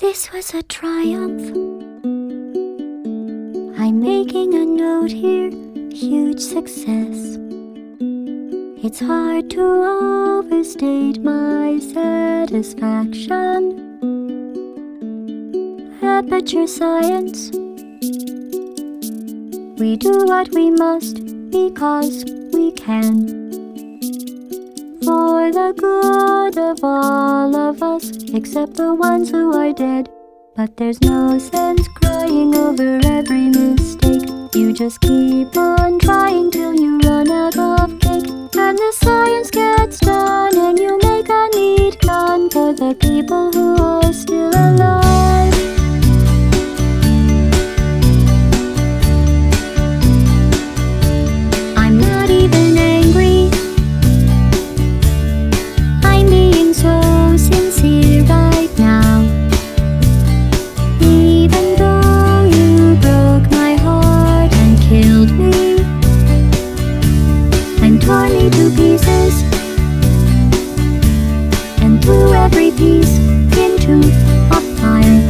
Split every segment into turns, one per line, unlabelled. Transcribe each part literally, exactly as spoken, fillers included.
This was a triumph. I'm making a note here, huge success. It's hard to overstate my satisfaction. Aperture science. We do what we must because we can, for the good of all of us, except the ones who are dead. But there's no sense crying over every mistake. You just keep on trying till you run out of cake, and the science gets done, and you make a neat gun for the people who are still alive. I'm not even angry. I'm being so sincere right now. Even though you broke my heart and killed me and tore me to pieces and threw every piece into a fire.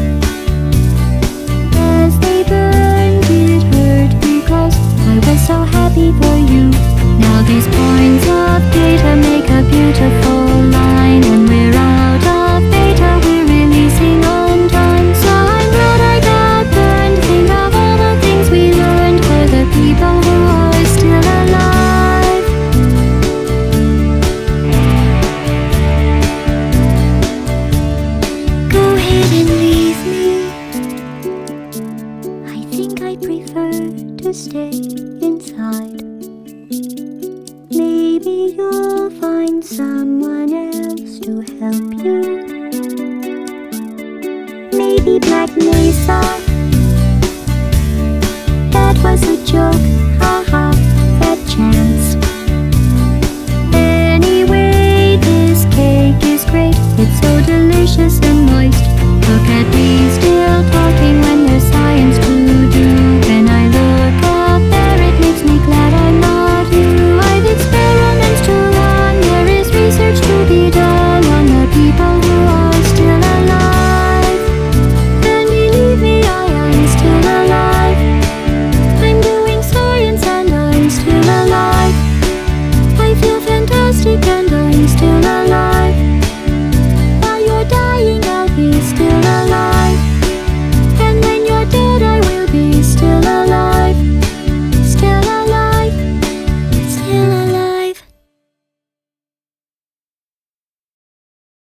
As they burned, it hurt because I was so happy for you. Now these points of data make a beautiful line, and we're out of data, we're releasing on time. So I'm glad I got burned. Think of all the things we learned for the people who are still alive. Go ahead and leave me. I think I prefer to stay inside. Maybe you'll find someone else to help you. Maybe Black Mesa. That was a joke, haha, that chance.